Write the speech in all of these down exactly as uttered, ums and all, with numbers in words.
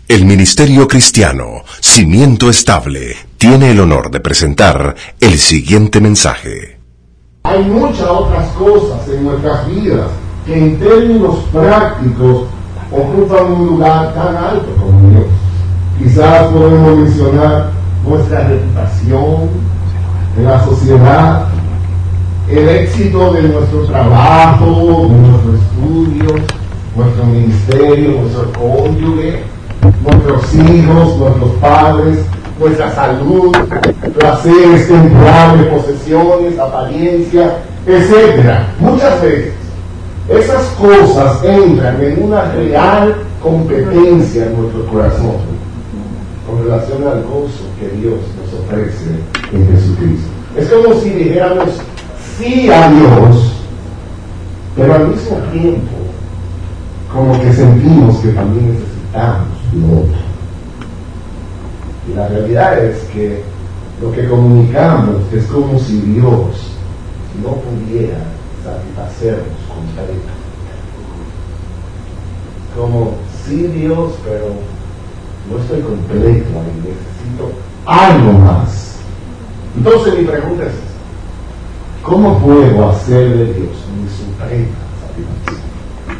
El Ministerio Cristiano, Cimiento Estable, tiene el honor de presentar el siguiente mensaje. Hay muchas otras cosas en nuestras vidas que en términos prácticos ocupan un lugar tan alto como Dios. Quizás podemos mencionar nuestra reputación en la sociedad, el éxito de nuestro trabajo, de nuestros estudios, nuestro ministerio, nuestro cónyuge, nuestros hijos, nuestros padres, nuestra salud, placeres temporales, posesiones, apariencia, etcétera. Muchas veces esas cosas entran en una real competencia en nuestro corazón con relación al gozo que Dios nos ofrece en Jesucristo. Es como si dijéramos sí a Dios, pero al mismo tiempo como que sentimos que también necesitamos lo otro. Y la realidad es que lo que comunicamos es como si Dios no pudiera satisfacernos completamente. Como sí Dios, pero no estoy completo ahí, necesito algo más. Entonces mi pregunta es esta: ¿cómo puedo hacer de Dios mi suprema satisfacción?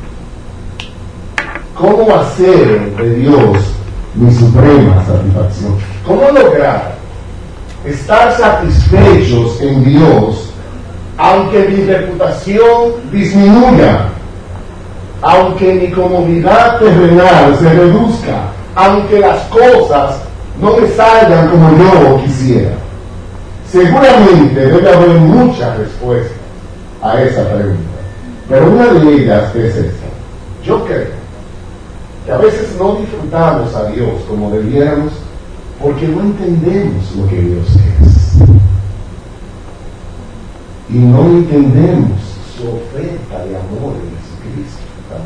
¿Cómo hacer de Dios mi suprema satisfacción? ¿Cómo lograr estar satisfechos en Dios aunque mi reputación disminuya, aunque mi comodidad terrenal se reduzca, aunque las cosas no me salgan como yo quisiera? Seguramente debe haber muchas respuestas a esa pregunta, pero una de ellas es esta: yo creo que a veces no disfrutamos a Dios como debiéramos porque no entendemos lo que Dios es y no entendemos su oferta de amor en Jesucristo para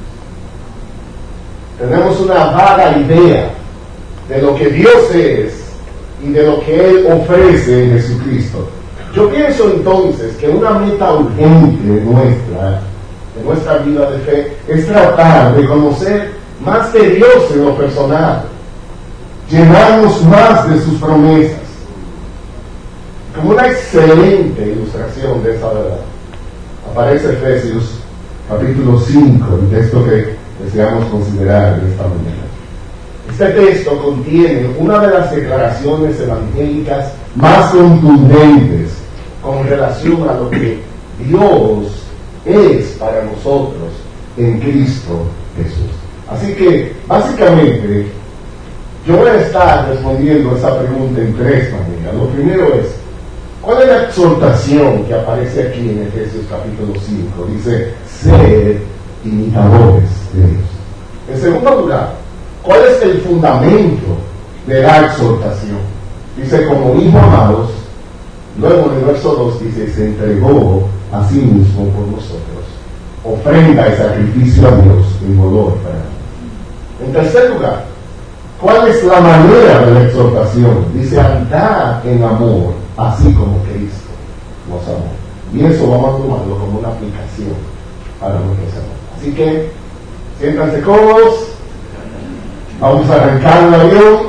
nosotros. Tenemos una vaga idea de lo que Dios es y de lo que Él ofrece en Jesucristo. Yo pienso entonces que una meta urgente nuestra, de nuestra vida de fe, es tratar de conocer más de Dios en lo personal, llenarnos más de sus promesas. Como una excelente ilustración de esa verdad aparece Efesios capítulo cinco, el texto que deseamos considerar en esta mañana. Este texto contiene una de las declaraciones evangélicas más contundentes con relación a lo que Dios es para nosotros en Cristo Jesús. Así que, básicamente, yo voy a estar respondiendo a esa pregunta en tres maneras. Lo primero es: ¿cuál es la exhortación que aparece aquí en Efesios capítulo cinco? Dice, sed imitadores de Dios. En segundo lugar, ¿cuál es el fundamento de la exhortación? Dice, como hijos amados. Luego en el verso dos dice, se entregó a sí mismo por nosotros, ofrenda y sacrificio a Dios en olor fragante. En tercer lugar, ¿cuál es la manera de la exhortación? Dice, andad en amor, así como Cristo nos amó. Y eso vamos a tomarlo como una aplicación para nuestros hermanos. Así que, siéntanse cómodos, vamos a arrancar el avión.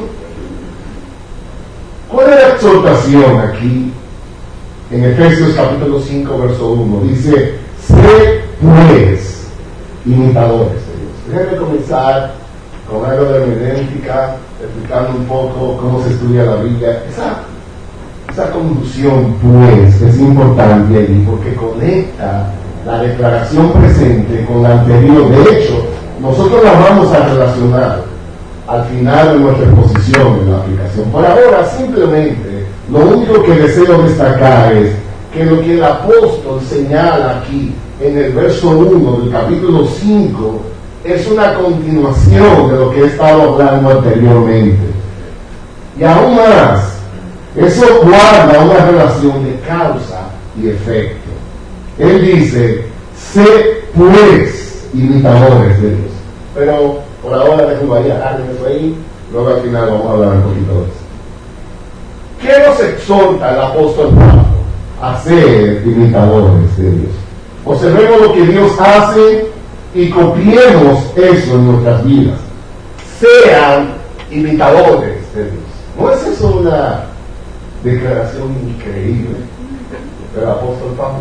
¿Cuál es la exhortación aquí? En Efesios capítulo cinco, verso uno, dice, sé pues imitadores de Dios. Déjenme comenzar con algo de hermenéutica, explicando un poco cómo se estudia la Biblia. Esa, esa conducción, pues, es importante allí porque conecta la declaración presente con la anterior. De hecho, nosotros la vamos a relacionar al final de nuestra exposición en la aplicación. Por ahora, simplemente, lo único que deseo destacar es que lo que el apóstol señala aquí en el verso uno del capítulo cinco es una continuación de lo que he estado hablando anteriormente. Y aún más, eso guarda una relación de causa y efecto. Él dice, sé pues imitadores de Dios. Pero por ahora déjenme ahí, agárrenme eso ahí, luego al final vamos a hablar un poquito de eso. ¿Qué nos exhorta el apóstol Pablo? A ser imitadores de Dios. Observemos lo que Dios hace y copiemos eso en nuestras vidas. sean imitadores de Dios. ¿No es eso una declaración increíble del apóstol Pablo?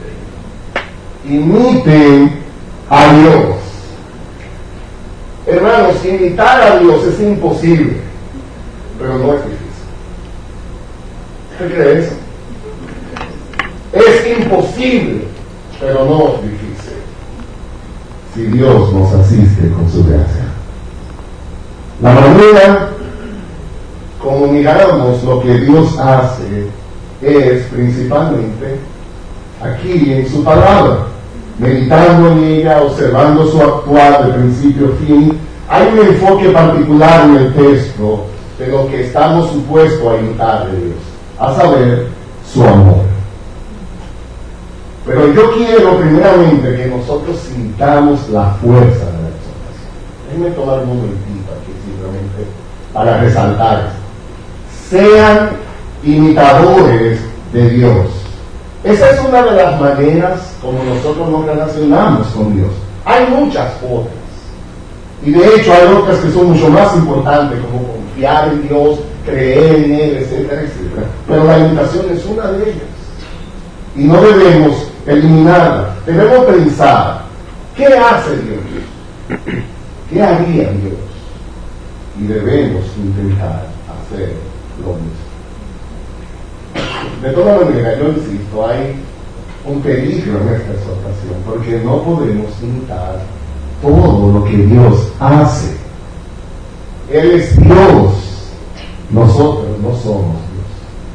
Imiten a Dios. Hermanos, imitar a Dios es imposible, pero no es difícil. ¿Usted cree eso? Es imposible, pero no es difícil, si Dios nos asiste con su gracia. La manera como miramos lo que Dios hace es principalmente aquí en su palabra, meditando en ella, observando su actuar de principio a fin. Hay un enfoque particular en el texto de lo que estamos supuestos a imitar de Dios, a saber, su amor. Pero yo quiero primeramente que nosotros sintamos la fuerza de la exhortación. Déjenme tomar un momentito aquí simplemente para resaltar esto. Sean imitadores de Dios. Esa es una de las maneras como nosotros nos relacionamos con Dios. Hay muchas otras. Y de hecho hay otras que son mucho más importantes, como confiar en Dios, creer en Él, etcétera, etcétera. Pero la imitación es una de ellas. Y no debemos eliminarla. Debemos pensar, ¿qué hace Dios? ¿Qué haría Dios? Y debemos intentar hacer lo mismo. De todas maneras, yo insisto, hay un peligro en esta exhortación, porque no podemos imitar todo lo que Dios hace. Él es Dios, nosotros no somos Dios.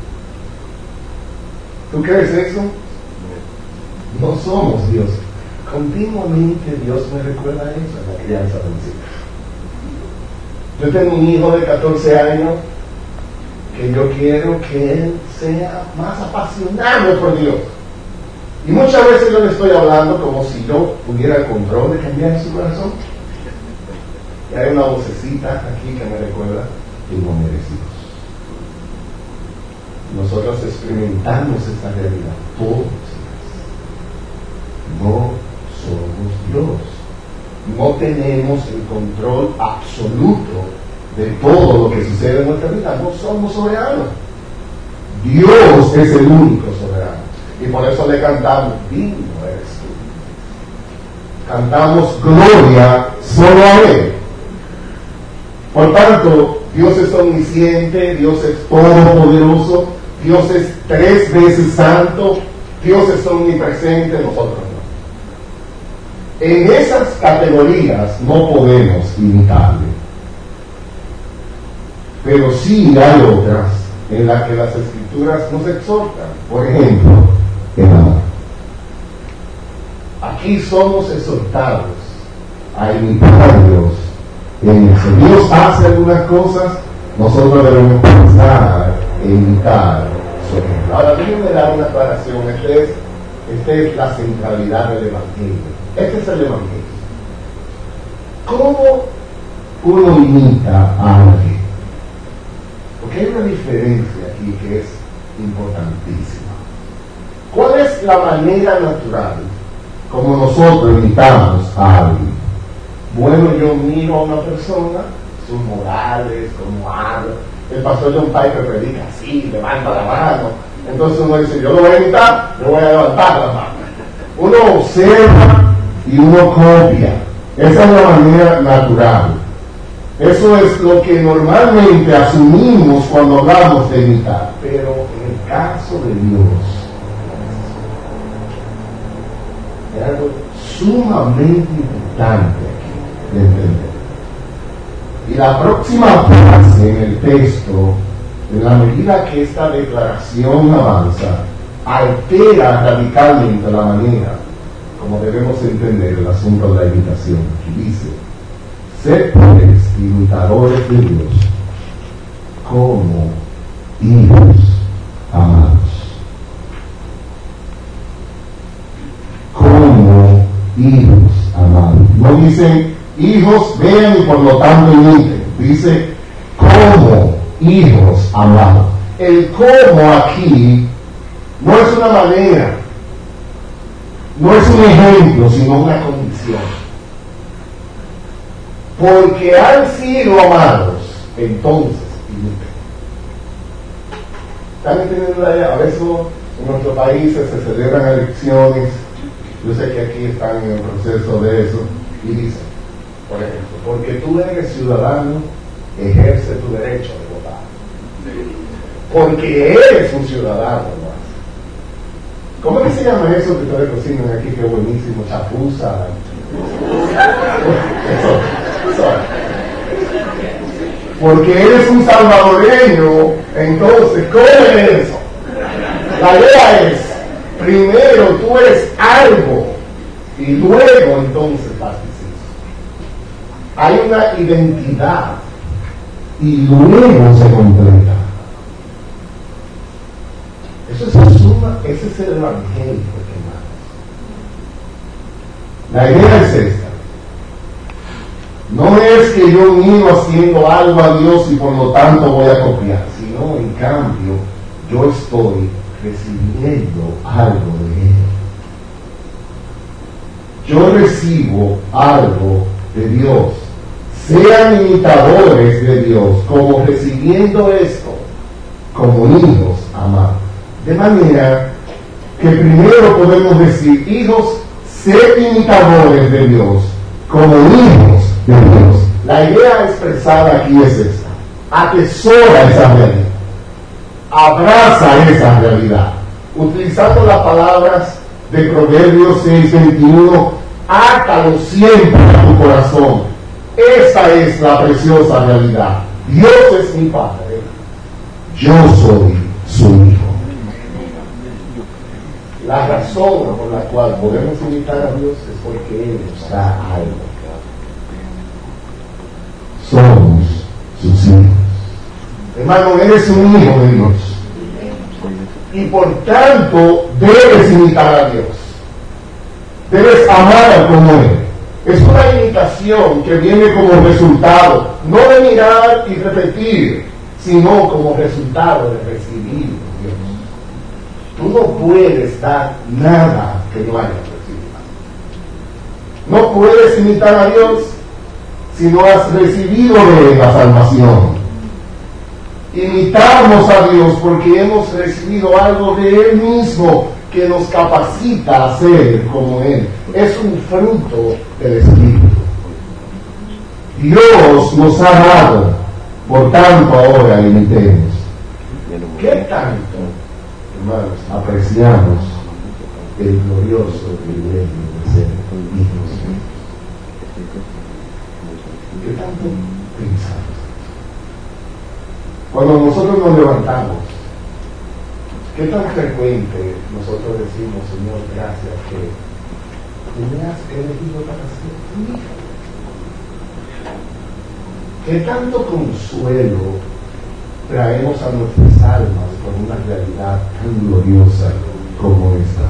¿Tú crees eso? No somos Dios. Continuamente Dios me recuerda eso en la crianza de mis hijos. Yo tengo un hijo de catorce años que yo quiero que él sea más apasionado por Dios. Y muchas veces yo le estoy hablando como si yo tuviera el control de cambiar su corazón. Y hay una vocecita aquí que me recuerda que no merecimos. Nosotros experimentamos esta realidad todos los días. No somos Dios. No tenemos el control absoluto de todo lo que sucede en nuestra vida. No somos soberanos. Dios es el único soberano. Y por eso le cantamos, digno eres tú. Cantamos gloria solo a Él. Por tanto, Dios es omnisciente, Dios es todopoderoso, Dios es tres veces santo, Dios es omnipresente, nosotros no. En esas categorías no podemos imitarle. Pero sí hay otras en las que las Escrituras nos exhortan. Por ejemplo, el amor. Aquí somos exhortados a imitar a Dios. En eso. Dios hace algunas cosas, nosotros debemos pensar e imitar su ejemplo. Ahora, déjenme dar una aclaración. Esta es, este es la centralidad del Evangelio. Este es el Evangelio. ¿Cómo uno imita a alguien? Porque hay una diferencia aquí que es importantísima. ¿Cuál es la manera natural como nosotros imitamos a alguien? Bueno, yo miro a una persona, sus morales, cómo habla. El pastor John Piper predica así, levanta la mano. Entonces uno dice, yo lo voy a imitar, yo voy a levantar la mano. Uno observa y uno copia. Esa es la manera natural. Eso es lo que normalmente asumimos cuando hablamos de imitar. Pero en el caso de Dios, es algo sumamente importante aquí de entender. Y la próxima frase en el texto, en la medida que esta declaración avanza, altera radicalmente la manera como debemos entender el asunto de la imitación. Y dice, sed pues imitadores de Dios como hijos amados. Como hijos amados. No dice hijos vean y por lo tanto imiten. Dice como hijos amados. El como aquí no es una manera, no es un ejemplo, sino una condición. porque han sido amados, entonces imiten. ¿Están entendiendo la idea? A veces en nuestros países se celebran elecciones, yo sé que aquí están en el proceso de eso, y dicen, por ejemplo, porque tú eres ciudadano, ejerce tu derecho de votar. Porque eres un ciudadano, ¿no? ¿Cómo es que se llama eso que ustedes cocinan aquí? Que es buenísimo, chapuza. Eso, eso. Porque eres un salvadoreño, entonces, ¿cómo es eso? La idea es, primero tú eres algo, y luego entonces participas. Hay una identidad, y luego se completa. Eso se suma, ese es el evangelio, hermanos. La idea es esta. No es que yo miro haciendo algo a Dios y por lo tanto voy a copiar, sino en cambio yo estoy recibiendo algo de Él. Yo recibo algo de Dios. Sean imitadores de Dios, como recibiendo esto, como hijos amados. De manera que primero podemos decir, hijos, sed imitadores de Dios, como hijos de Dios. La idea expresada aquí es esta: atesora esa realidad, abraza esa realidad, utilizando las palabras de Proverbios seis veintiuno, átalo siempre a tu corazón. Esa es la preciosa realidad. Dios es mi Padre, yo soy su Hijo. La razón por la cual podemos imitar a Dios es porque Él nos da algo. Somos sus hijos. Hermano, eres un hijo de Dios. Y por tanto, debes imitar a Dios. Debes amar como Él. Es una imitación que viene como resultado, no de mirar y repetir, sino como resultado de recibir a Dios. Tú no puedes dar nada que no hayas recibido. No puedes imitar a Dios si no has recibido de Él la salvación. Imitamos a Dios porque hemos recibido algo de Él mismo que nos capacita a ser como Él. Es un fruto del Espíritu. Dios nos ha dado, por tanto ahora imitemos. ¿Qué tanto, hermanos, apreciamos el glorioso privilegio de ser hijos? ¿Qué tanto pensamos? Cuando nosotros nos levantamos, ¿qué tan frecuente nosotros decimos, Señor, gracias que tú me has elegido para ser tu hijo? ¿Qué tanto consuelo traemos a nuestras almas con una realidad tan gloriosa como esta?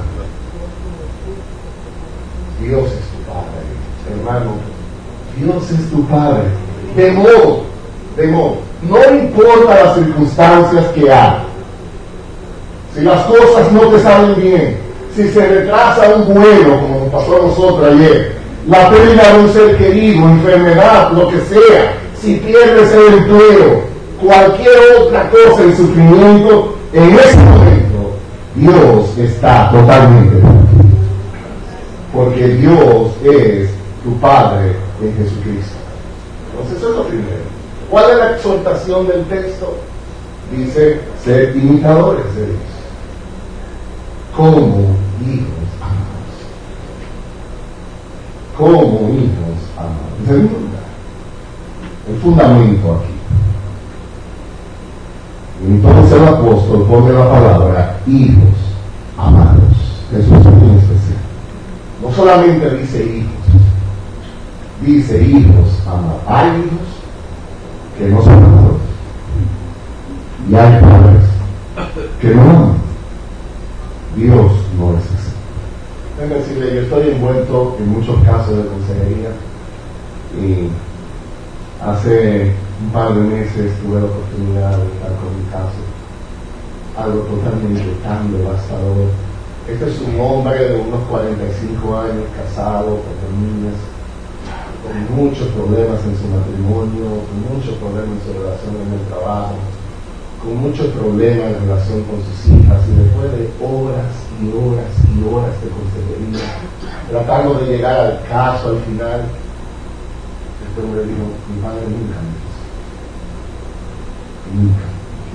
Dios es tu Padre, hermano. Dios es tu Padre. De modo, de modo, no importa las circunstancias que hay. Si las cosas no te salen bien, si se retrasa un vuelo, como nos pasó a nosotros ayer, la pérdida de un ser querido, enfermedad, lo que sea, si pierdes el empleo, cualquier otra cosa en sufrimiento, en ese momento Dios está totalmente contigo. Porque Dios es tu Padre en Jesucristo. Entonces eso es lo primero. ¿Cuál es la exhortación del texto? Dice, ser imitadores de Dios, como hijos amados. Como hijos amados. En segundo lugar, el fundamento aquí. Entonces el apóstol pone la palabra hijos amados. Eso es muy especial. No solamente dice hijos, dice hijos amados. Hay hijos que no son amados y hay padres que no aman. Dios no es así. Déjame decirle, yo estoy envuelto en muchos casos de consejería y hace un par de meses tuve la oportunidad de estar con mi caso, algo totalmente tan devastador. Este es un hombre de unos cuarenta y cinco años, casado, con dos niñas, con muchos problemas en su matrimonio, con muchos problemas en su relación en el trabajo, con muchos problemas en relación con sus hijas, y después de horas y horas y horas de consejería, tratando de llegar al caso al final, este hombre dijo: mi padre nunca me quiso, nunca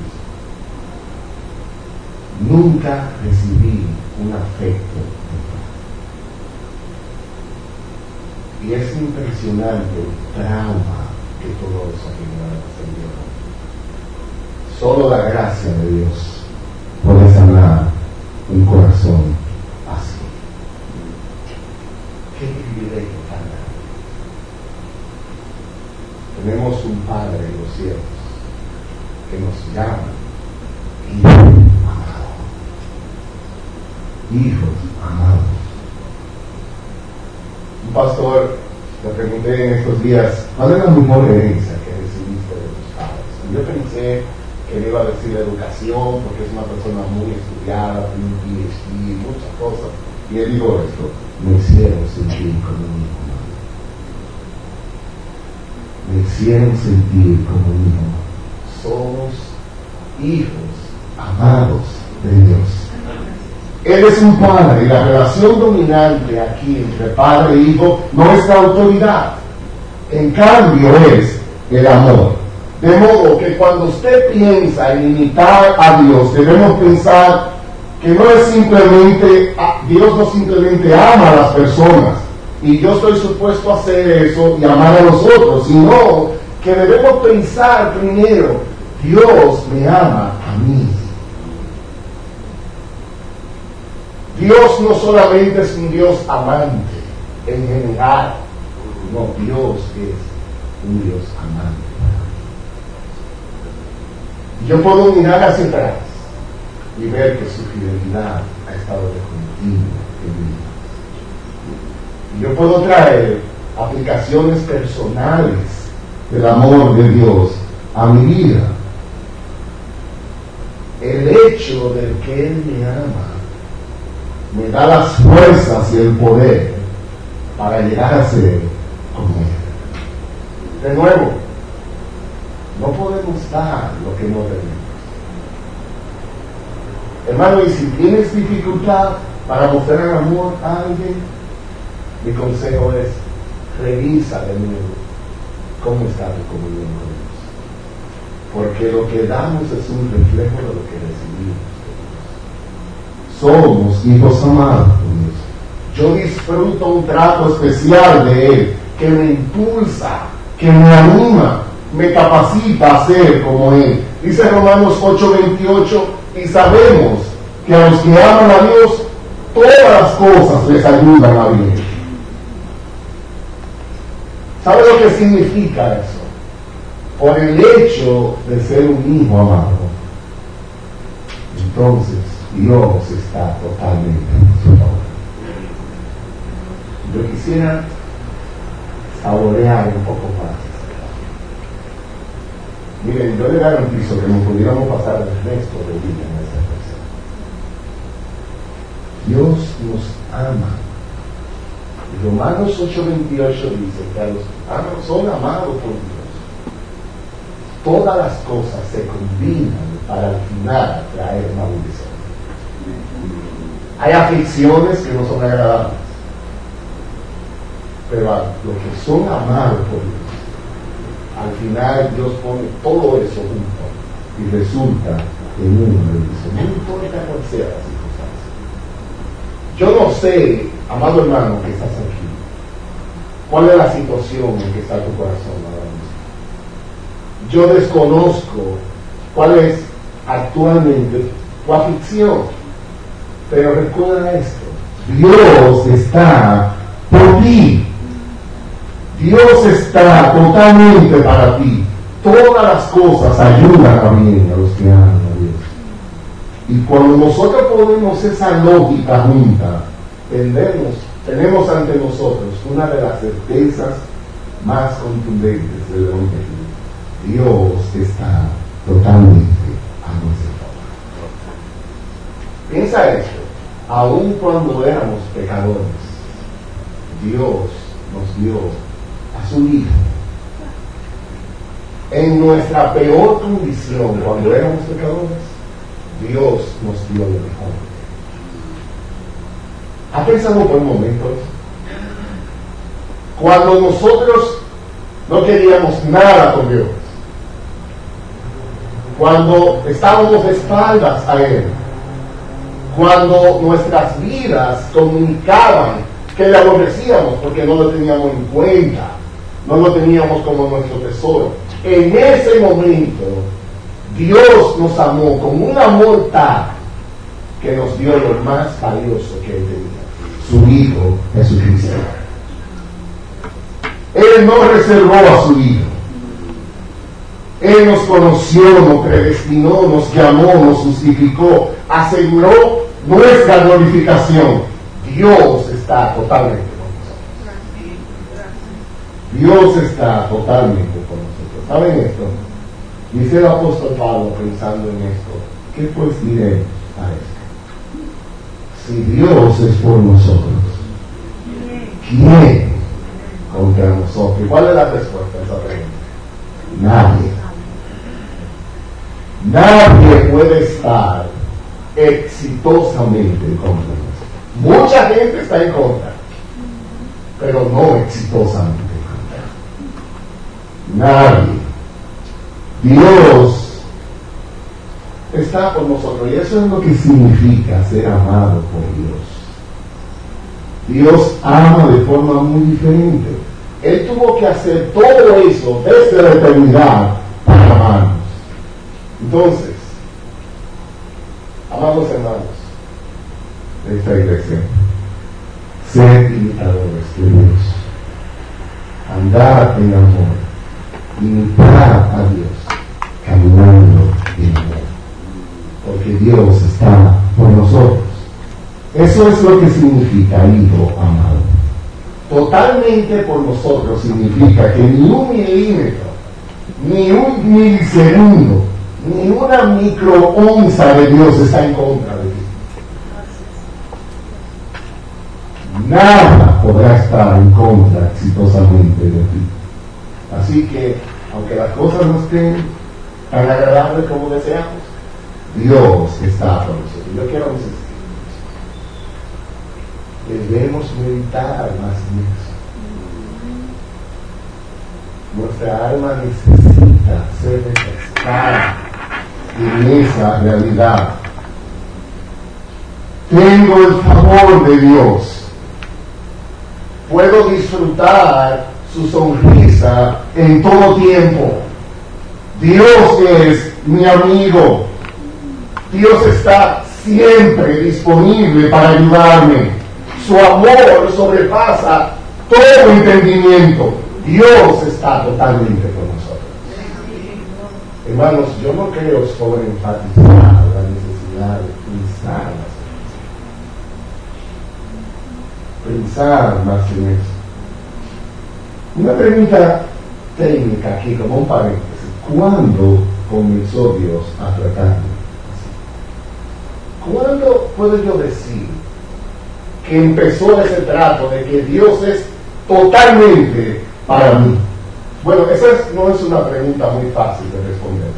me quiso, nunca recibí un afecto de padre. Y es impresionante el trauma que todo eso ha generado en Dios. Solo la gracia de Dios puede sanar un corazón así. Qué privilegio tan grande. Tenemos un Padre en los cielos que nos llama hijos amados. Hijos amados. Un pastor le pregunté en estos días: ¿cuál es la mejor herencia que recibiste de tus padres? Y yo pensé que le iba a decir educación, porque es una persona muy estudiada, tiene un P H D, muchas cosas. Y él dijo esto: me hicieron sentir como un hijo amado. Me hicieron sentir como un hijo amado. Somos hijos amados de Dios. Él es un padre, y la relación dominante aquí entre padre e hijo no es la autoridad. En cambio es el amor. De modo que cuando usted piensa en imitar a Dios, debemos pensar que no es simplemente, Dios no simplemente ama a las personas, y yo estoy supuesto a hacer eso y amar a los otros, sino que debemos pensar primero: Dios me ama a mí. Dios no solamente es un Dios amante en general, no, Dios es un Dios amante. Yo puedo mirar hacia atrás y ver que su fidelidad ha estado de continua en mi vida. Y yo puedo traer aplicaciones personales del amor de Dios a mi vida. El hecho de que Él me ama me da las fuerzas y el poder para llegar a ser como Él. De nuevo, no podemos dar lo que no tenemos. Hermano, y si tienes dificultad para mostrar amor a alguien, mi consejo es: revisa de nuevo cómo está tu comunión con Dios. Porque lo que damos es un reflejo de lo que recibimos. Somos hijos amados por Dios. Yo disfruto un trato especial de Él, que me impulsa, que me anima, me capacita a ser como Él. Dice Romanos ocho veintiocho: y sabemos que a los que aman a Dios, todas las cosas les ayudan a bien. ¿Sabe lo que significa eso? Por el hecho de ser un hijo amado, entonces Dios está totalmente en su favor. Yo quisiera saborear un poco más. Miren, yo le garantizo que nos pudiéramos pasar el resto del día en esta persona. Dios nos ama. Romanos ocho veintiocho dice que a los amados son amados por Dios. Todas las cosas se combinan para al final traer una bendición. Hay aflicciones que no son agradables, pero a los que son amados por Dios, al final Dios pone todo eso junto y resulta en una bendición. No importa cuál sea la circunstancia. Yo no sé, amado hermano que estás aquí, cuál es la situación en que está tu corazón ahora mismo. Yo desconozco cuál es actualmente tu aflicción, pero recuerda esto: Dios está por ti. Dios está totalmente para ti. Todas las cosas ayudan a bien a los que aman a Dios. Y cuando nosotros ponemos esa lógica junta, tenemos, tenemos ante nosotros una de las certezas más contundentes del Evangelio. Dios está totalmente a nuestro favor. Piensa esto: aun cuando éramos pecadores, Dios nos dio a su Hijo. En nuestra peor condición, cuando éramos pecadores, Dios nos dio lo mejor. ¿Ha pensado por un momento eso? Cuando nosotros no queríamos nada con Dios, cuando estábamos de espaldas a Él, cuando nuestras vidas comunicaban que le aborrecíamos porque no lo teníamos en cuenta, no lo teníamos como nuestro tesoro, en ese momento Dios nos amó con un amor tal que nos dio lo más valioso que Él tenía, su Hijo Jesucristo. Él no reservó a su Hijo. Él nos conoció, nos predestinó, nos llamó, nos justificó, aseguró nuestra glorificación. Dios está totalmente con nosotros. Dios está totalmente con nosotros. ¿Saben esto? Dice el apóstol Pablo pensando en esto. ¿Qué pues diremos a esto? Si Dios es por nosotros, ¿quién contra nosotros? ¿Cuál es la respuesta a esa pregunta? Nadie. Nadie puede estar exitosamente en contra de nosotros. Mucha gente está en contra, pero no exitosamente en contra. Nadie. Dios está por nosotros, y eso es lo que significa ser amado por Dios. Dios ama de forma muy diferente. Él tuvo que hacer todo eso desde la eternidad para amarnos. Entonces, amados hermanos de esta iglesia, ser imitadores de Dios, andar en amor, imitar a Dios, caminando en amor, porque Dios está por nosotros. Eso es lo que significa hijo amado. Totalmente por nosotros significa que ni un milímetro, ni un milisegundo, ni una microonza de Dios está en contra de ti. Nada podrá estar en contra exitosamente de ti. Así que, aunque las cosas no estén tan agradables como deseamos, Dios está por nosotros. Yo quiero decir, debemos meditar más en eso. Nuestra alma necesita ser refrescada en esa realidad. Tengo el favor de Dios. Puedo disfrutar su sonrisa en todo tiempo. Dios es mi amigo. Dios está siempre disponible para ayudarme. Su amor sobrepasa todo entendimiento. Dios está totalmente con nosotros. Hermanos, yo no creo sobre enfatizar la necesidad de pensar más en eso. Pensar más en eso. Una pregunta técnica aquí, como un paréntesis. ¿Cuándo comenzó Dios a tratarme así? ¿Cuándo puedo yo decir que empezó ese trato de que Dios es totalmente para mí? Bueno, esa es, no es una pregunta muy fácil de responder,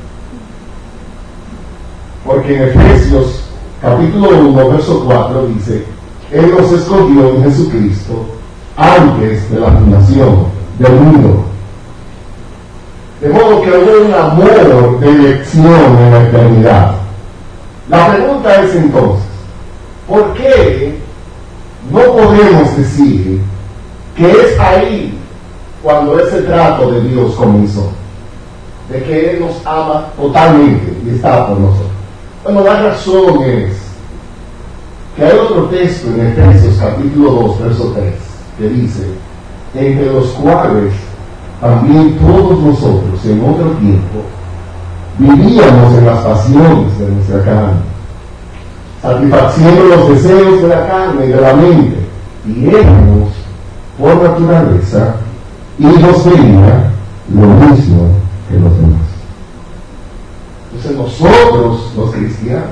porque en Efesios capítulo uno verso cuatro dice: Él nos escogió en Jesucristo antes de la fundación del mundo, de modo que hubo un amor de elección en la eternidad. La pregunta es entonces, ¿por qué no podemos decir que es ahí cuando ese trato de Dios comenzó, de que Él nos ama totalmente y está por nosotros? Bueno, la razón es que hay otro texto en Efesios capítulo dos verso tres que dice: entre los cuales también todos nosotros en otro tiempo vivíamos en las pasiones de nuestra carne, satisfaciendo los deseos de la carne y de la mente, y éramos por naturaleza hijos de ira, lo mismo que los demás. Entonces nosotros, los cristianos,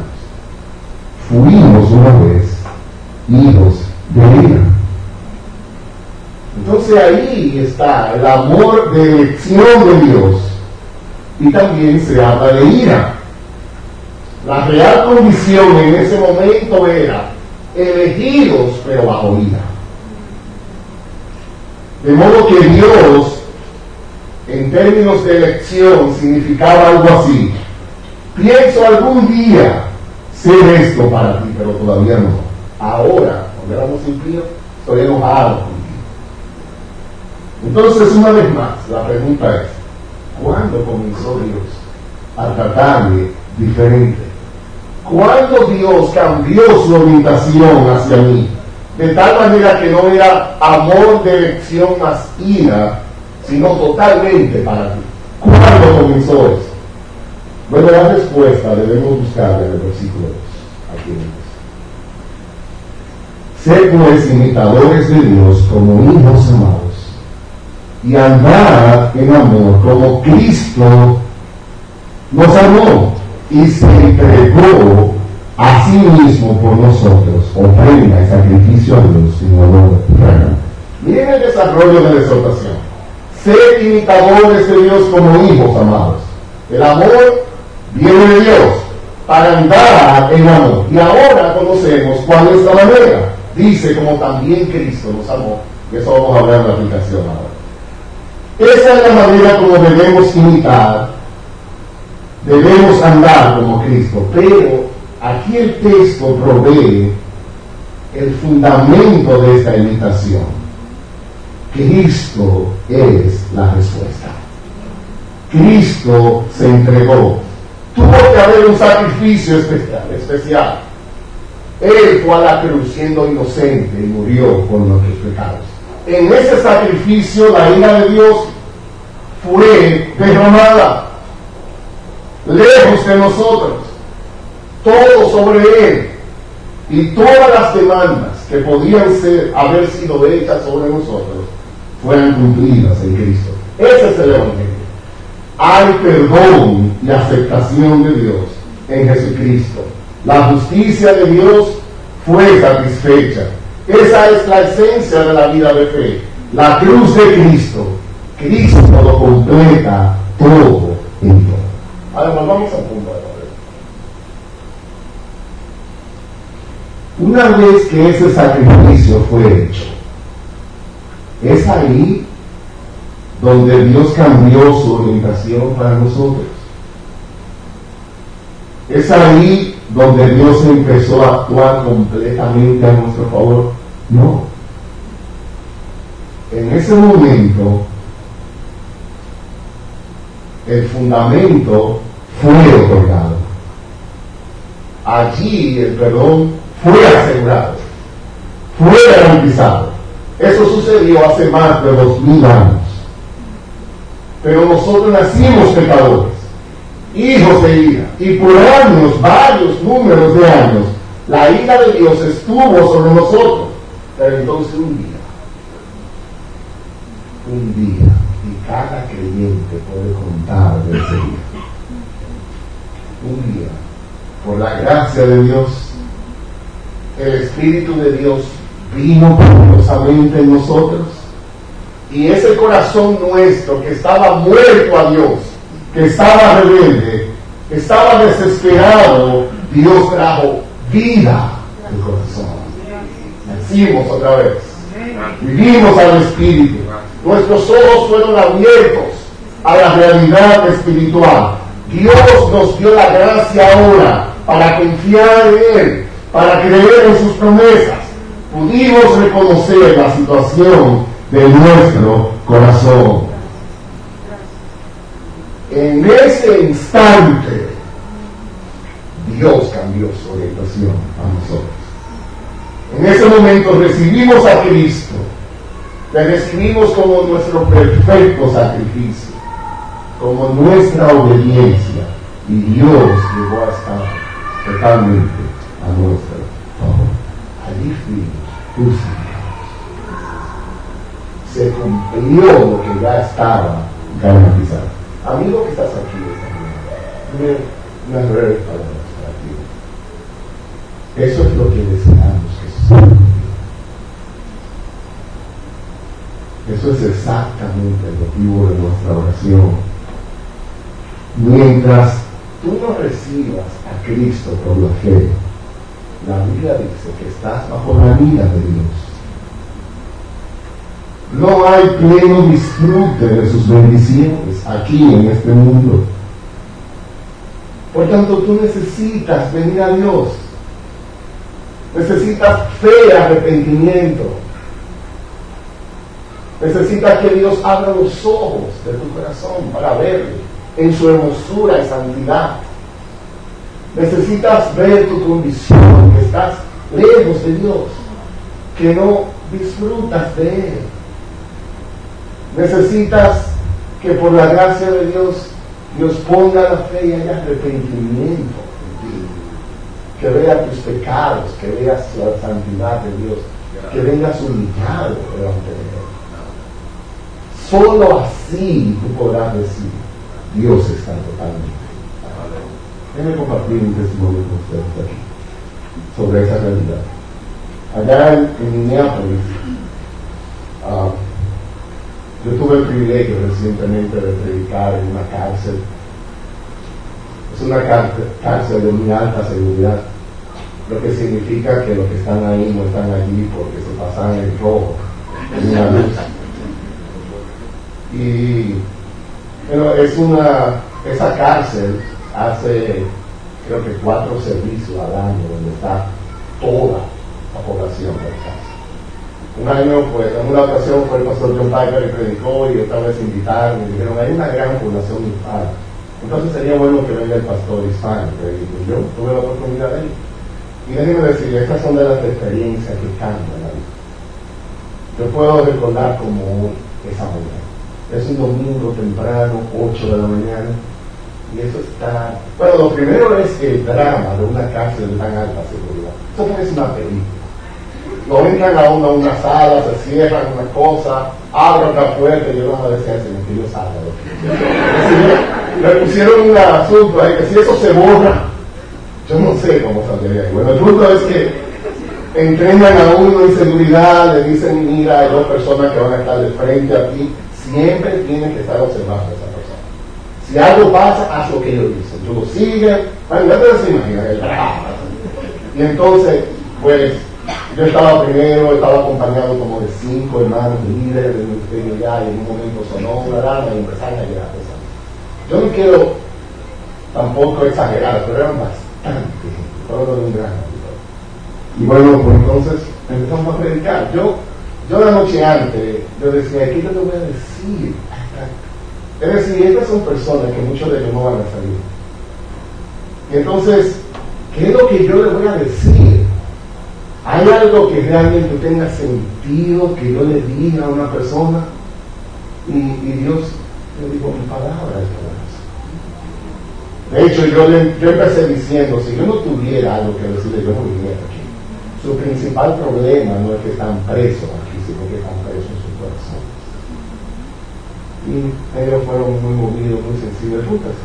fuimos una vez hijos de ira. Entonces Entonces ahí está el amor de elección de Dios. Y también se habla de ira. La real condición en ese momento era elegidos pero bajo ira. De modo que Dios, en términos de elección, significaba algo así: pienso algún día ser esto para ti, pero todavía no. Ahora, cuando éramos impíos, estoy enojado contigo. Entonces, una vez más, la pregunta es: ¿cuándo comenzó Dios a tratarme diferente? ¿Cuándo Dios cambió su orientación hacia mí? De tal manera que no era amor de elección más ira, sino totalmente para ti. ¿Cuándo comenzó eso? Bueno, la respuesta debemos buscarla en el versículo dos. Aquí dice: sé pues imitadores de Dios como hijos amados, y andad en amor como Cristo nos amó y se entregó a sí mismo por nosotros, ofrenda y sacrificio a Dios sin olor fragante. Miren el desarrollo de la exhortación. Sed imitadores de Dios como hijos amados. El amor viene de Dios para andar en amor. Y ahora conocemos cuál es la manera. Dice: como también Cristo nos amó. Y eso vamos a hablar en la aplicación ahora. Esa es la manera como debemos imitar. Debemos andar como Cristo. Pero aquí el texto provee el fundamento de esta imitación. Cristo es la respuesta. Cristo se entregó. Tuvo que haber un sacrificio especial, especial. Él fue a la cruz siendo inocente y murió por nuestros pecados. En ese sacrificio la ira de Dios fue derramada lejos de nosotros, todo sobre Él, y todas las demandas que podían ser, haber sido hechas sobre nosotros fueran cumplidas en Cristo. Ese es el Evangelio. Hay perdón y aceptación de Dios en Jesucristo. La justicia de Dios fue satisfecha. Esa es la esencia de la vida de fe. La cruz de Cristo. Cristo lo completa todo en todo. Ahora vamos al punto de la verdad. Una vez que ese sacrificio fue hecho, es ahí donde Dios cambió su orientación para nosotros. Es ahí donde Dios empezó a actuar completamente a nuestro favor. No. En ese momento, el fundamento fue otorgado. Allí el perdón fue asegurado, fue garantizado. Eso sucedió hace más de dos mil años. Pero nosotros nacimos pecadores, hijos de ira, y por años, varios números de años, la ira de Dios estuvo sobre nosotros. Pero entonces un día, un día, y cada creyente puede contar de ese día, un día, por la gracia de Dios, el Espíritu de Dios vino poderosamente en nosotros, y ese corazón nuestro que estaba muerto a Dios, que estaba rebelde, que estaba desesperado, Dios trajo vida al corazón. Nacimos otra vez, vivimos al Espíritu, nuestros ojos fueron abiertos a la realidad espiritual. Dios nos dio la gracia ahora para confiar en Él, para creer en sus promesas. Pudimos reconocer la situación de nuestro corazón. En ese instante, Dios cambió su orientación a nosotros. En ese momento recibimos a Cristo, le recibimos como nuestro perfecto sacrificio, como nuestra obediencia, y Dios llegó a estar totalmente a nuestro favor. Allí fuimos crucificados. Se cumplió lo que ya estaba garantizado. Amigo que estás aquí esta mañana, unas breves palabras para ti. Eso es lo que deseamos que suceda. Eso Eso es exactamente el motivo de nuestra oración. Mientras tú no recibas a Cristo por la fe, la Biblia dice que estás bajo la ira de Dios. No hay pleno disfrute de sus bendiciones aquí en este mundo. Por tanto, tú necesitas venir a Dios. Necesitas fe y arrepentimiento. Necesitas que Dios abra los ojos de tu corazón para verle en su hermosura y santidad. Necesitas ver tu condición, que estás lejos de Dios, que no disfrutas de Él. Necesitas que por la gracia de Dios, Dios ponga la fe y haya arrepentimiento en ti. Que vea tus pecados, que veas la santidad de Dios, que vengas humillado delante de Él. Solo así tú podrás decir, Dios está totalmente. Déjenme compartir un testimonio con ustedes aquí sobre esa realidad. Allá en, en Minneapolis, uh, yo tuve el privilegio recientemente de predicar en una cárcel. Es una cárcel, cárcel de muy alta seguridad, lo que significa que los que están ahí no están allí porque se pasan en rojo, en una luz. Y pero es una, esa cárcel hace creo que cuatro servicios al año donde está toda la población de la cárcel. Un año, pues, en una ocasión fue el pastor John Piper que predicó y otra vez invitaron y dijeron, hay una gran población hispana, entonces sería bueno que venga el pastor hispano. Y yo tuve la oportunidad de ir. Y déjenme decir, estas son de las experiencias que cambian la vida. Yo puedo recordar como hoy, esa mañana. Es un domingo temprano, ocho de la mañana, y eso está... Bueno, lo primero es el drama de una cárcel de tan alta seguridad. Eso no es una película. Lo entran a uno a una sala, se cierran una cosa, abren la puerta y yo no me decía que yo salga de aquí. Le pusieron un asunto ahí que si eso se borra, yo no sé cómo saldría ahí. Bueno, el punto es que entrenan a uno en seguridad, le dicen, mira, hay dos personas que van a estar de frente a ti, siempre tienen que estar observando a esa persona. Si algo pasa, haz lo que ellos dicen. Tú lo sigues, bueno, ya te se imaginan el drama. Y entonces, pues, yo estaba primero, estaba acompañado como de cinco hermanos líderes del ministerio ya, y en un momento sonó una alarma y empezaron a llegar cosas. Yo no quiero tampoco exagerar, pero eran bastante, todo de un gran auditor. Y bueno, pues entonces empezamos a predicar. Yo, yo la noche antes, yo decía, ¿qué te voy a decir? Es decir, estas son personas que muchos de ellos no van a salir. Y entonces, ¿qué es lo que yo les voy a decir? ¿Hay algo que realmente tenga sentido que yo le diga a una persona? Y, y Dios le dijo, mi palabra es palabra. De hecho, yo, le, yo empecé diciendo, si yo no tuviera algo que decirle, yo no viniera aquí. Su principal problema no es que están presos aquí, sino que están presos en su corazón. Y ellos fueron muy movidos, muy sensibles.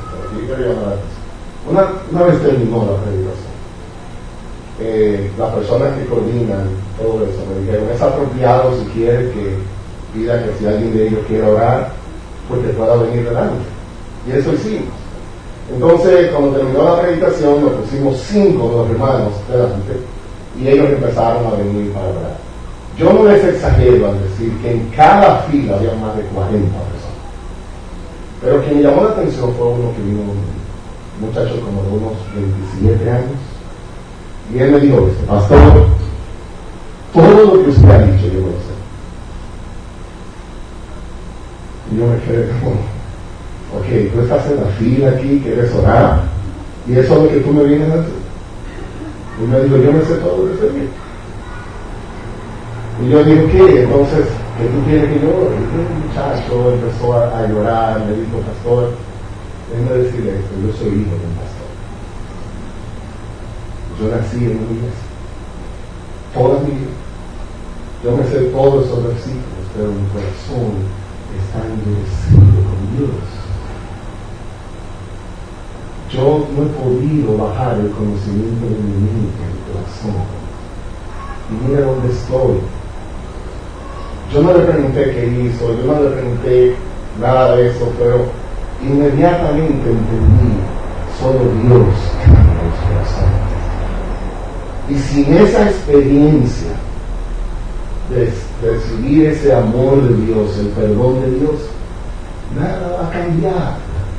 Una, una vez terminó la predicación, Eh, las personas que coordinan todo eso me dijeron, es apropiado si quieres que pida que si alguien de ellos quiere orar, pues que pueda venir delante. Y eso hicimos. Entonces, cuando terminó la predicación, nos pusimos cinco de los hermanos delante y ellos empezaron a venir para orar. Yo no les exagero al decir que en cada fila había más de cuarenta personas. Pero quien me llamó la atención fue uno que vino, un muchacho como de unos veintisiete años. Y él me dijo, pastor, todo lo que usted ha dicho yo lo sé. Y yo me quedé como, ok, tú estás en la fila aquí, quieres orar, y eso es lo que tú me vienes a hacer. Y me dijo, yo me sé todo lo que sé. Y yo dije, ¿qué? Entonces, ¿qué tú quieres que yo ore? Y el muchacho empezó a, a llorar, me dijo, pastor, déjame decirle esto, yo soy hijo de un pastor. Yo nací en una iglesia, toda mi vida. Yo me sé todos esos versículos, pero mi corazón está endurecido con Dios. Yo no he podido bajar el conocimiento de mi mente en mi corazón. Y mira dónde estoy. Yo no le pregunté qué hizo, yo no le pregunté nada de eso, pero inmediatamente entendí, solo Dios cambia los corazones. Y sin esa experiencia de, de recibir ese amor de Dios, el perdón de Dios, nada va a cambiar.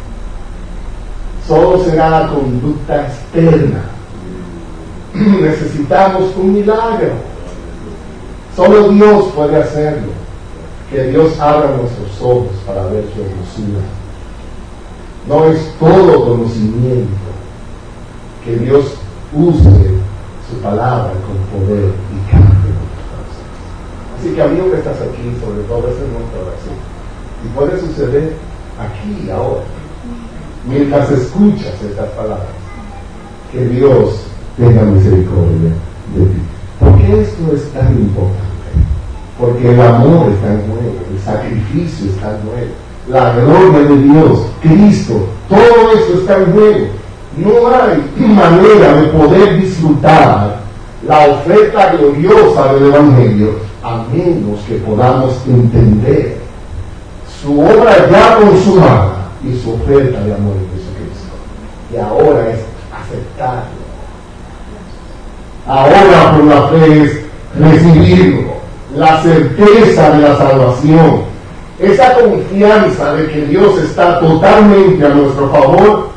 Solo será conducta externa. Necesitamos un milagro. Solo Dios puede hacerlo. Que Dios abra nuestros ojos para ver su hermosura. No es todo conocimiento. Que Dios use su palabra con poder y cambie nuestros corazones. Así que, amigo que estás aquí, sobre todo, esa es nuestra oración. Y puede suceder aquí y ahora. Mientras escuchas estas palabras, que Dios tenga misericordia de ti. ¿Por qué esto es tan importante? Porque el amor está en juego, el sacrificio está en juego, la gloria de Dios, Cristo, todo esto está en juego. No hay manera de poder disfrutar la oferta gloriosa del Evangelio a menos que podamos entender su obra ya consumada y su oferta de amor en Jesucristo. Y ahora es aceptarlo. Ahora por la fe es recibirlo, la certeza de la salvación, esa confianza de que Dios está totalmente a nuestro favor,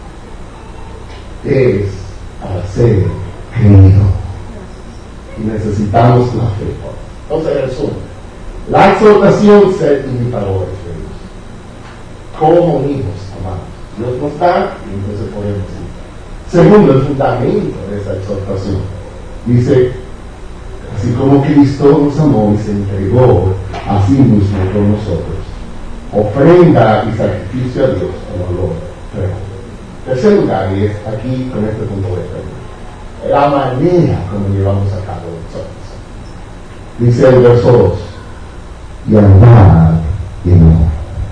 es para ser creído. Y necesitamos la fe. Entonces, resumen, la exhortación, ser imitadores de Dios, como hijos amados. Dios no está, y entonces podemos ir. Segundo, el fundamento de esa exhortación. Dice, así como Cristo nos amó y se entregó a sí mismo por nosotros, ofrenda y sacrificio a Dios en olor real. Tercer lugar, y es aquí con este punto de fe, la manera como llevamos a cabo nosotros. Dice el verso dos, y andad en amor.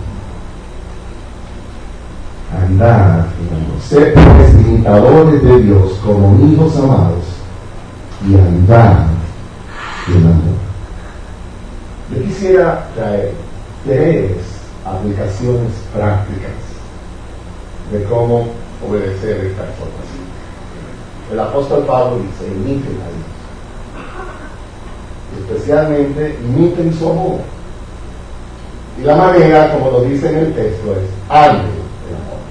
Andad en amor. Sed pues imitadores de Dios como hijos amados, y andad en amor. Yo quisiera traer tres aplicaciones prácticas de cómo obedecer esta exhortación. El apóstol Pablo dice, imiten a Dios. Especialmente, imiten su amor. Y la manera, como lo dice en el texto, es anden en amor.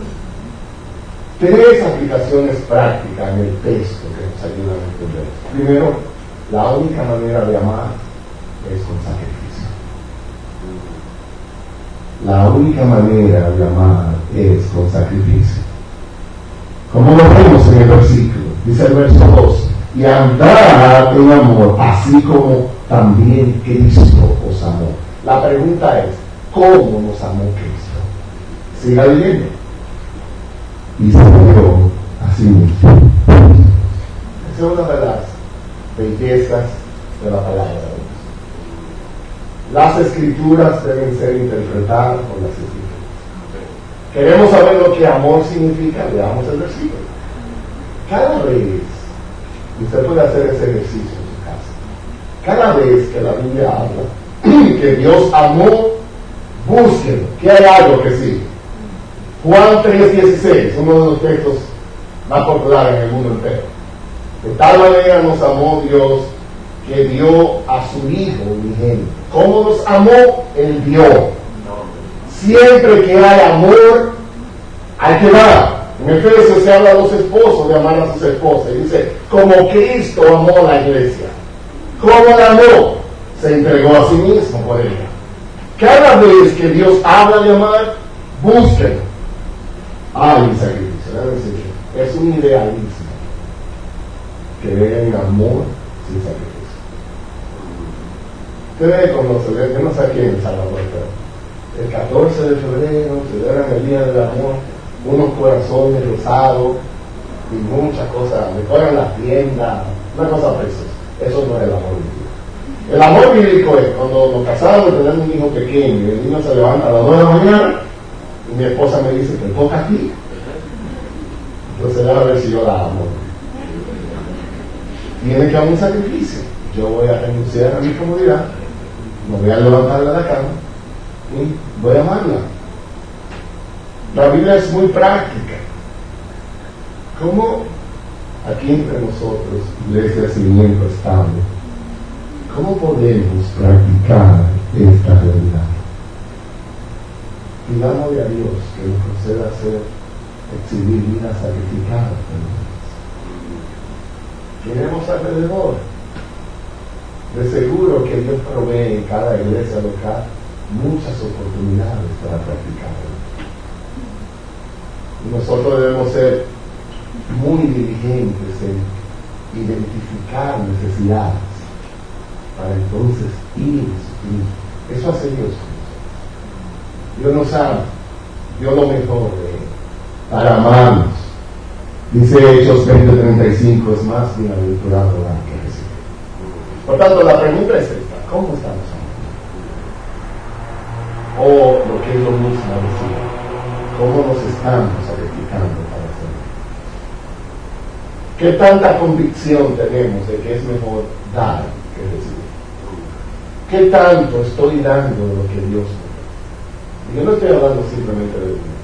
Tres aplicaciones prácticas en el texto que nos ayudan a entender. Primero, la única manera de amar es con sacrificio. La única manera de amar es con sacrificio. Como lo vemos en el versículo, dice el verso dos, y andad en amor, así como también Cristo os amó. La pregunta es, ¿cómo nos amó Cristo? Siga leyendo. Y se dio a sí mismo. Esa es una de las bellezas de la palabra de Dios. Las escrituras deben ser interpretadas por las escrituras. Queremos saber lo que amor significa, veamos el versículo. Cada vez, y usted puede hacer ese ejercicio en su casa, cada vez que la Biblia habla que Dios amó, búsquenlo, que hay algo que sigue. Juan tres dieciséis, uno de los textos más populares en el mundo entero. De tal manera nos amó Dios que dio a su Hijo unigénito. ¿Cómo nos amó? Él dio. Siempre que hay amor, hay que dar. En Efesios se habla a los esposos de amar a sus esposas. Y dice, como Cristo amó a la iglesia. ¿Cómo la amó? Se entregó a sí mismo por ella. Cada vez que Dios habla de amar, búsquenlo. Hay un sacrificio, ¿no? Es decir, es un idealismo que ve en amor sin sacrificio. Ustedes cuando celebran, yo no sé aquí en El Salvador, pero el catorce de febrero celebran el Día del Amor, unos corazones rosados y muchas cosas, decoran las tiendas, una cosa preciosa. Eso no es el amor bíblico. El amor bíblico es cuando nos casamos y tenemos un hijo pequeño y el niño se levanta a las nueve de la mañana y mi esposa me dice, te toca a ti. Entonces déjame ver si yo la amo. Tiene que haber un sacrificio. Yo voy a renunciar a mi comodidad no voy a levantarla de la cama y voy a amarla. La Biblia es muy práctica. ¿Cómo aquí entre nosotros, iglesia Cimiento Estable, cómo podemos practicar esta realidad? Pidámosle a Dios que nos conceda hacer, exhibir vidas sacrificadas por nosotros. Tenemos alrededor. De seguro que Dios provee en cada iglesia local muchas oportunidades para practicarlo. Y nosotros debemos ser muy diligentes en identificar necesidades para entonces ir y suplir. Eso hace Dios. Dios nos ama, Dios lo mejor de Él, para amarnos. Dice Hechos veinte treinta y cinco, es más bienaventurado dar que recibir. Por tanto, la pregunta es esta: ¿cómo estamos amando? O lo que es lo mismo decir, ¿cómo nos estamos sacrificando para hacerlo? ¿Qué tanta convicción tenemos de que es mejor dar que recibir? ¿Qué tanto estoy dando de lo que Dios me da? Yo no estoy hablando simplemente de dinero.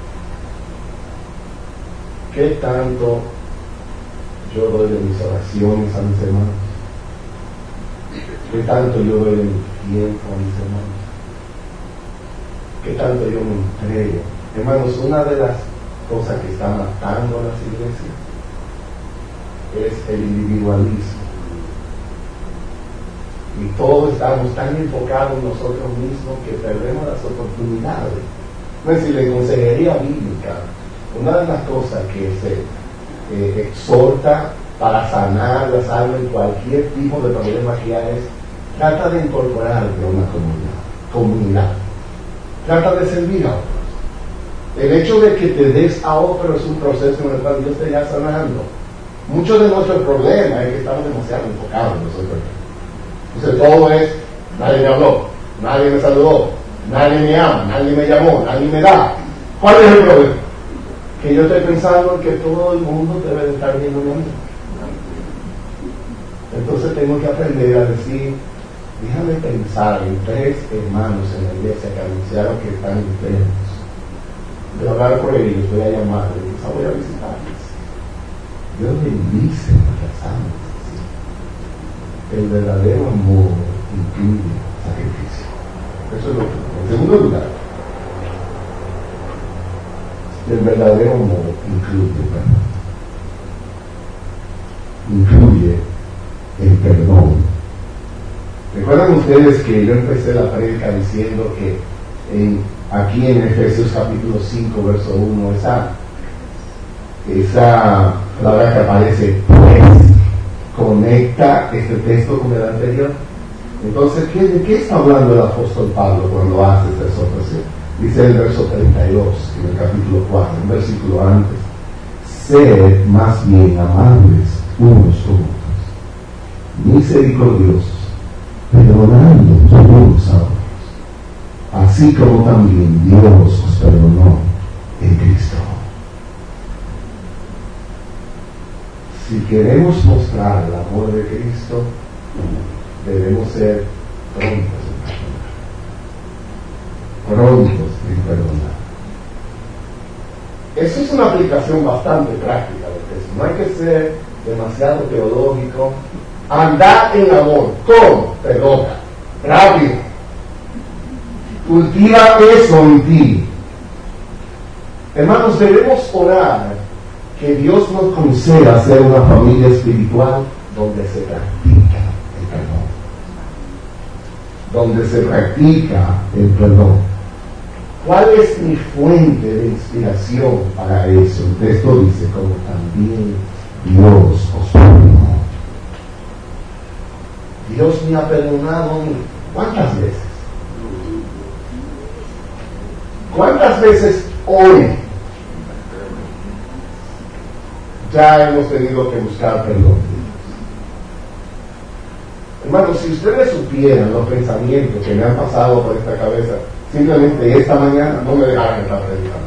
¿Qué tanto yo doy de mis oraciones a mis hermanos? ¿Qué tanto yo doy de mi tiempo a mis hermanos? ¿Qué tanto yo me entrego? Hermanos, una de las cosas que están matando a las iglesias es el individualismo. Y todos estamos tan enfocados en nosotros mismos que perdemos las oportunidades. Es decir, en consejería bíblica, una de las cosas que se eh, exhorta para sanar las almas en cualquier tipo de problema que hay es: trata de incorporarte a una comunidad, comunidad. Trata de servir a otros. El hecho de que te des a otros es un proceso en el cual Dios te está sanando. Muchos de nuestros problemas es que estamos demasiado enfocados en nosotros. Entonces todo es: nadie me habló, nadie me saludó, nadie me ama, nadie me llamó, nadie me da. ¿Cuál es el problema? Que yo estoy pensando que todo el mundo debe de estar viendo a mí. Entonces tengo que aprender a decir: déjame pensar en tres hermanos en la iglesia que anunciaron que están enfermos. Voy a hablar por ellos, voy a llamarles, quizá voy a visitarles. Dios bendice nuestras almas. El verdadero amor incluye sacrificio. Eso es lo que. En segundo lugar, el verdadero amor incluye perdón. Incluye el perdón. ¿Recuerdan ustedes que yo empecé la prédica diciendo que en, aquí en Efesios capítulo cinco, verso uno, esa, esa palabra que aparece, pues, conecta este texto con el anterior? Entonces, ¿qué, ¿de qué está hablando el apóstol Pablo cuando hace esta exhortación? Dice el verso treinta y dos, en el capítulo cuatro, un versículo antes: sed más bien amables unos con otros, misericordiosos, perdonando unos a otros, así como también Dios os perdonó en Cristo. Si queremos mostrar el amor de Cristo, debemos ser prontos en perdonar. Prontos en perdonar. Eso es una aplicación bastante práctica de eso. No hay que ser demasiado teológico. Andar en amor. ¿Cómo? Perdona. Rápido. Cultiva eso en ti. Hermanos, debemos orar que Dios nos conceda ser una familia espiritual donde se practica el perdón. Donde se practica el perdón. ¿Cuál es mi fuente de inspiración para eso? El texto dice: como también Dios os perdonó. Dios me ha perdonado a mí. ¿Cuántas veces? ¿Cuántas veces hoy ya hemos tenido que buscar perdón? Hermanos, si ustedes supieran los pensamientos que me han pasado por esta cabeza, simplemente esta mañana no me dejaran estar predicando.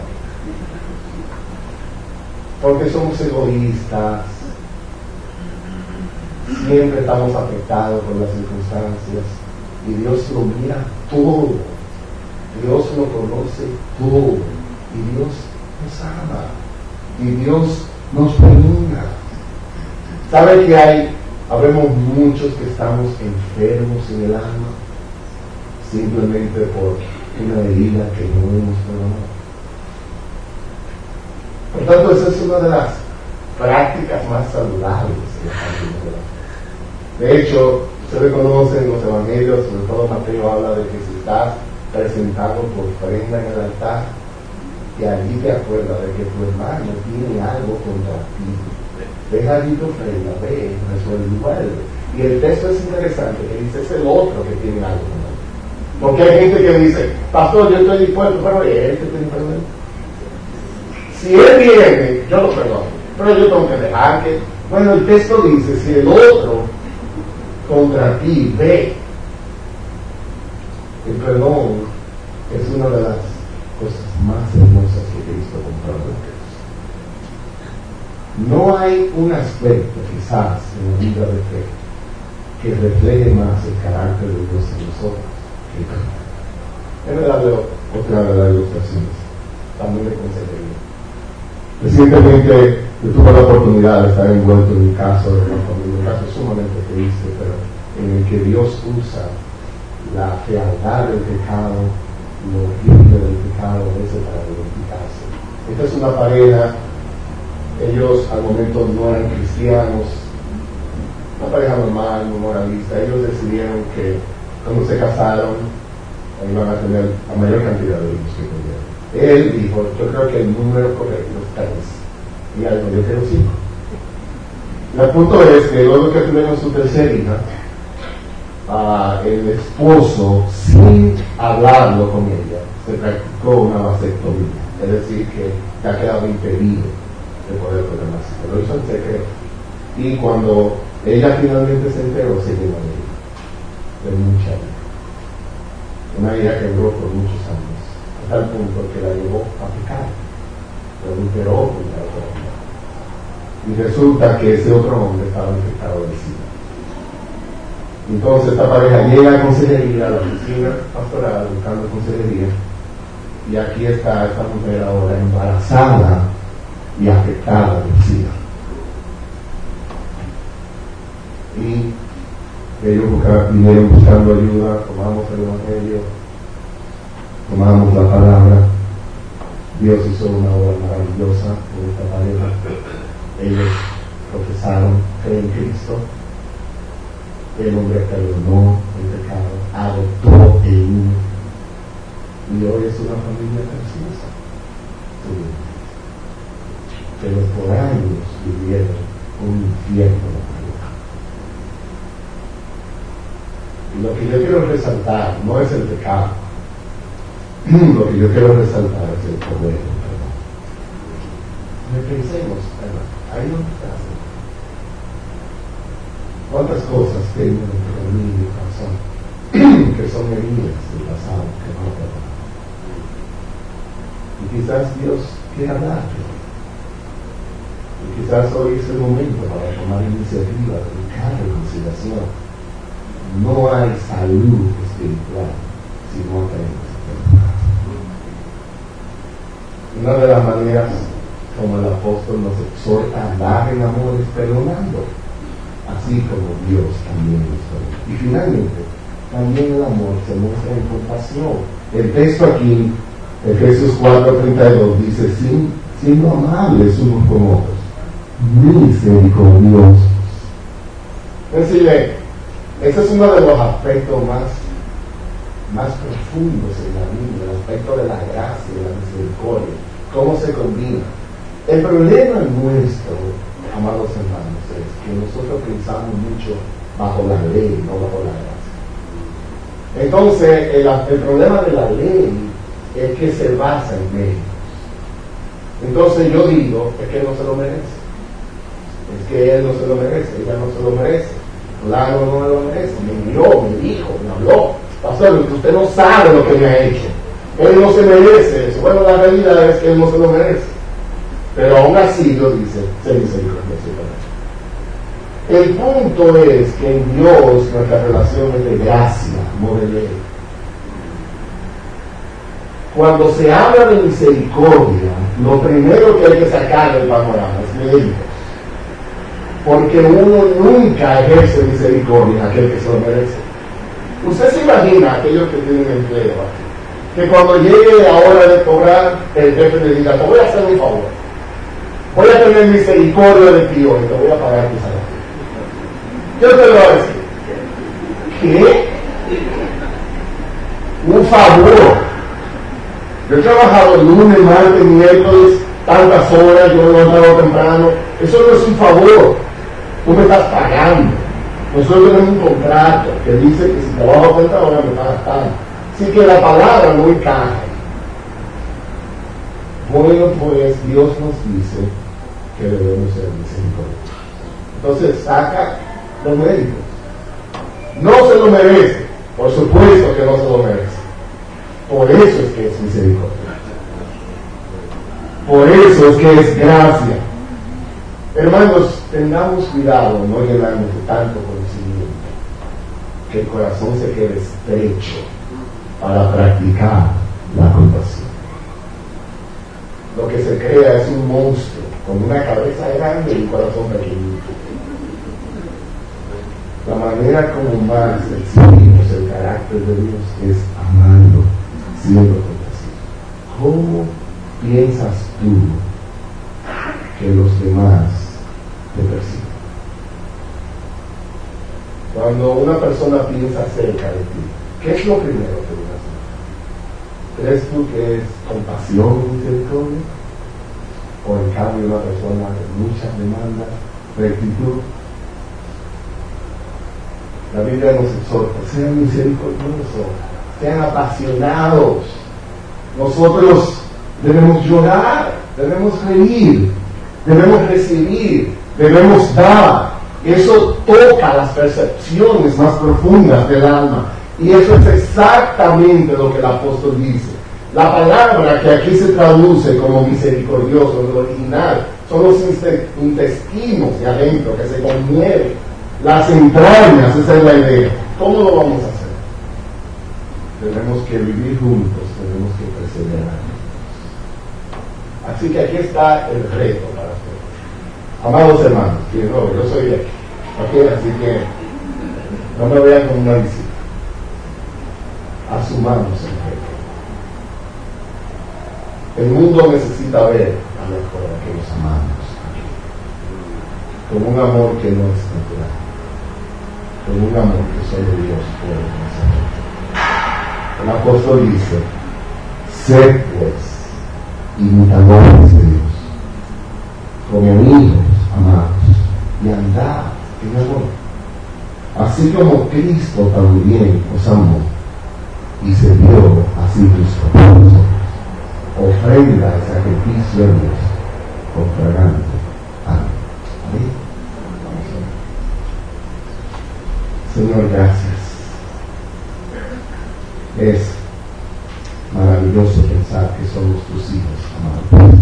Porque somos egoístas, siempre estamos afectados por las circunstancias, y Dios lo mira todo, Dios lo conoce todo, y Dios nos ama, y Dios nos perdona. ¿Sabe que hay, habemos muchos que estamos enfermos en el alma simplemente por una herida que no hemos perdonado? Por tanto, esa es una de las prácticas más saludables en la familia de la fe. De hecho, ustedes conocen los evangelios, sobre todo Mateo habla de que si estás presentando tu ofrenda en el altar y allí te acuerdas de que tu hermano tiene algo contra ti, deja allí tu ofrenda, ve, resuelve y vuelve. Y el texto es interesante, que dice es el otro que tiene algo contra ti. Porque hay gente que dice, pastor, yo estoy dispuesto, pero él que tiene perdón. Si él viene, yo lo perdono, pero yo tengo que dejar que... Bueno, el texto dice, si el otro contra ti ve, el perdón es una de las cosas más hermosas que Cristo compró en la cruz. No hay un aspecto quizás en la vida de fe que refleje más el carácter de Dios en nosotros que el perdón. Déjame darle otra de las ilustraciones, también de consejería. Recientemente yo tuve la oportunidad de estar envuelto en un caso de una familia, un caso sumamente triste, pero en el que Dios usa la fealdad del pecado, lo horrible del pecado a veces para glorificarse. Esta es una pareja, ellos al momento no eran cristianos, una pareja normal, no moralista. Ellos decidieron que cuando se casaron iban a tener la mayor cantidad de hijos que pudieran. Él dijo, yo creo que el número correcto es tres. Y algo, yo quiero cinco. El punto es que luego que tuvieron su tercera hija, uh, el esposo, sin hablarlo con ella, se practicó una vasectomía. Es decir, que te ha quedado impedido de poder tener más hijos. Lo hizo en secreto. Y cuando ella finalmente se enteró, se llenó de ella, de mucha hija. Una hija que duró por muchos años, a tal punto que la llevó a pecar, lo adulteró contra otro hombre. Y resulta que ese otro hombre estaba infectado de SIDA. Entonces esta pareja llega a consejería, a la oficina pastoral, buscando consejería, y aquí está esta mujer ahora embarazada y afectada de SIDA. Y ellos buscar, vinieron buscando ayuda, tomamos el evangelio, tomamos la palabra. Dios hizo una obra maravillosa con esta pareja. Ellos profesaron fe en Cristo. El hombre perdonó el pecado, adoptó el niño, y hoy es una familia preciosa. Pero por años vivieron un infierno. Y lo que yo quiero resaltar no es el pecado, lo que yo quiero resaltar es el poder del perdón. Pensemos, ¿verdad? Ahí no está. ¿Cuántas cosas tengo dentro de mí y mi corazón que son heridas del pasado que no perdonan? Y quizás Dios quiera hablarte. Y quizás hoy es el momento para tomar iniciativa de buscar reconciliación. No hay salud espiritual si no tenemos perdonar. Una de las maneras como el apóstol nos exhorta a andar en amor es perdonando, así como Dios también nos perdona. Y finalmente, también el amor se muestra en compasión. El texto aquí, Efesios cuatro treinta y dos, dice, Sin, siendo amables unos con otros, misericordiosos. Es decir, ese es uno de los aspectos más, más profundos en la Biblia, el aspecto de la gracia y la misericordia, cómo se combina. El problema nuestro, amados hermanos, es que nosotros pensamos mucho bajo la ley, no bajo la gracia. Entonces, el, el problema de la ley es que se basa en medios. Entonces yo digo, es que él no se lo merece. Es que él no se lo merece, ella no se lo merece. Claro, no me lo merece. Me miró, me dijo, me habló. Pastor, usted no sabe lo que me ha hecho. Él no se merece eso. Bueno, la realidad es que él no se lo merece. Pero aún así Dios dice, se misericordia. El punto es que en Dios nuestra relación es de gracia, no de ley. Cuando se habla de misericordia, lo primero que hay que sacar del panorama es mérito. Porque uno nunca ejerce misericordia a aquel que se lo merece. Usted se imagina aquellos que tienen empleo aquí, que cuando llegue la hora de cobrar, el jefe le diga: te voy a hacer un favor, voy a tener misericordia de ti hoy, te voy a pagar tu salario. Yo te lo voy a decir: ¿qué? Un favor. Yo he trabajado lunes, martes, miércoles, tantas horas, yo no he entrado temprano. Eso no es un favor. Tú me estás pagando. Nosotros tenemos un contrato que dice que si trabajo treinta horas me pagas tanto. Así que la palabra no encaja. Bueno, pues Dios nos dice que debemos ser misericordiosos. Entonces saca los méritos. No se lo merece. Por supuesto que no se lo merece. Por eso es que es misericordia. Por eso es que es gracia. Hermanos, tengamos cuidado no llenarnos de tanto conocimiento que el corazón se quede estrecho para practicar la compasión. Lo que se crea es un monstruo con una cabeza grande y un corazón pequeñito. La manera como más exhibimos el carácter de Dios es amando, siendo compasivo. ¿Cómo piensas tú que los demás te perciben? Cuando una persona piensa acerca de ti, ¿qué es lo primero que uno hace? ¿Crees tú que es compasión y misericordia? ¿O en cambio una persona de muchas demandas, rectitud? La Biblia nos exhorta: sean misericordiosos, sean apasionados. Nosotros debemos llorar, debemos reír, debemos recibir, debemos dar. Eso toca las percepciones más profundas del alma. Y eso es exactamente lo que el apóstol dice. La palabra que aquí se traduce como misericordioso en el original son los intestinos de adentro que se conmueven, las entrañas. Esa es la idea. ¿Cómo lo vamos a hacer? Tenemos que vivir juntos, tenemos que perseverar. Así que aquí está el reto para ustedes. Amados hermanos, que no, yo soy aquí, okay, así que no me vean como una visita. Asumamos el reto. El mundo necesita ver a lo mejor a que los amamos aquí, con un amor que no es natural, con un amor que solo Dios puede hacer. El apóstol dice: sed pues imitadores de Dios, como amigos amados, y andad en amor, así como Cristo también os amó y se dio a sí mismo por nosotros, ofrenda y sacrificio a Dios con fragante alma. Amén. Señor, gracias. Es maravilloso pensar que somos tus hijos amados.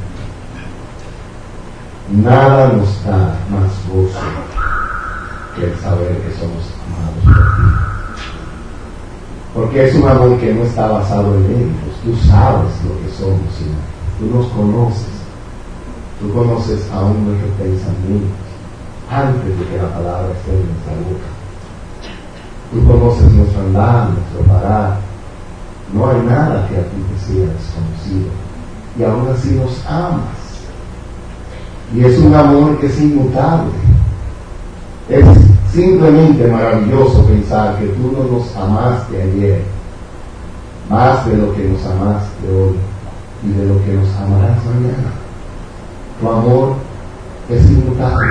Nada nos da más gozo que el saber que somos amados por ti. Porque es un amor que no está basado en méritos. Tú sabes lo que somos, Señor. Tú nos conoces. Tú conoces aún nuestros pensamientos antes de que la palabra esté en nuestra boca. Tú conoces nuestro andar, nuestro parar. No hay nada que a ti te sea desconocido. Y aún así nos amas. Y es un amor que es inmutable. Es simplemente maravilloso pensar que tú no nos amaste ayer más de lo que nos amaste hoy y de lo que nos amarás mañana. Tu amor es inmutable.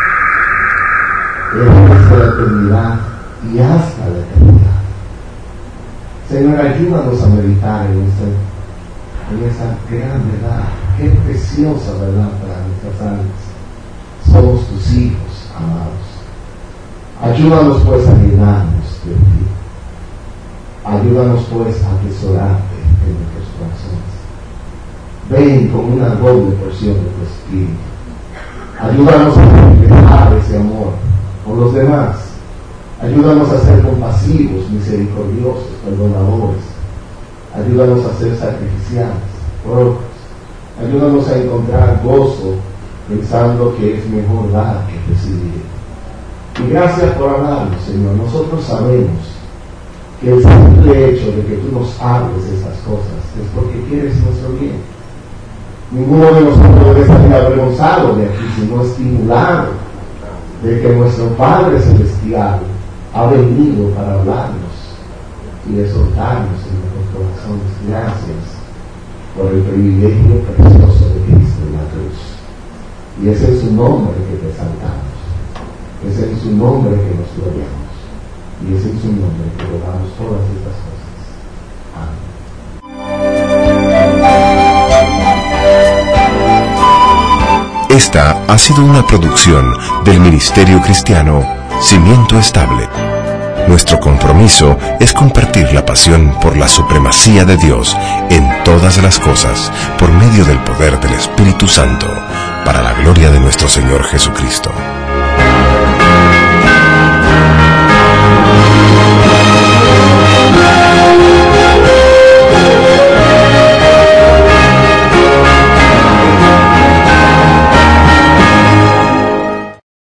Es desde la eternidad y hasta la eternidad. Señor, ayúdanos a meditar en esa, en esa gran verdad. Qué preciosa verdad para nuestras almas. Somos tus hijos amados. Ayúdanos pues a llenarnos de ti. Ayúdanos pues a atesorarte en nuestros corazones. Ven con una doble porción de tu espíritu. Ayúdanos a reflejar ese ese amor con los demás. Ayúdanos a ser compasivos, misericordiosos, perdonadores. Ayúdanos a ser sacrificiales, propios. Ayúdanos a encontrar gozo pensando que es mejor dar que recibir. Y gracias por hablarnos, Señor. Nosotros sabemos que el simple hecho de que tú nos hables de esas cosas es porque quieres nuestro bien. Ninguno de nosotros debe salir avergonzado de aquí, sino estimulado de que nuestro Padre Celestial ha venido para hablarnos y exhortarnos en nuestros corazones. Gracias por el privilegio precioso de Cristo en la cruz. Y es en su nombre que te exaltamos, es en su nombre que nos gloriamos, y es en su nombre que rogamos todas estas cosas. Amén. Esta ha sido una producción del Ministerio Cristiano Cimiento Estable. Nuestro compromiso es compartir la pasión por la supremacía de Dios en todas las cosas por medio del poder del Espíritu Santo, para la gloria de nuestro Señor Jesucristo.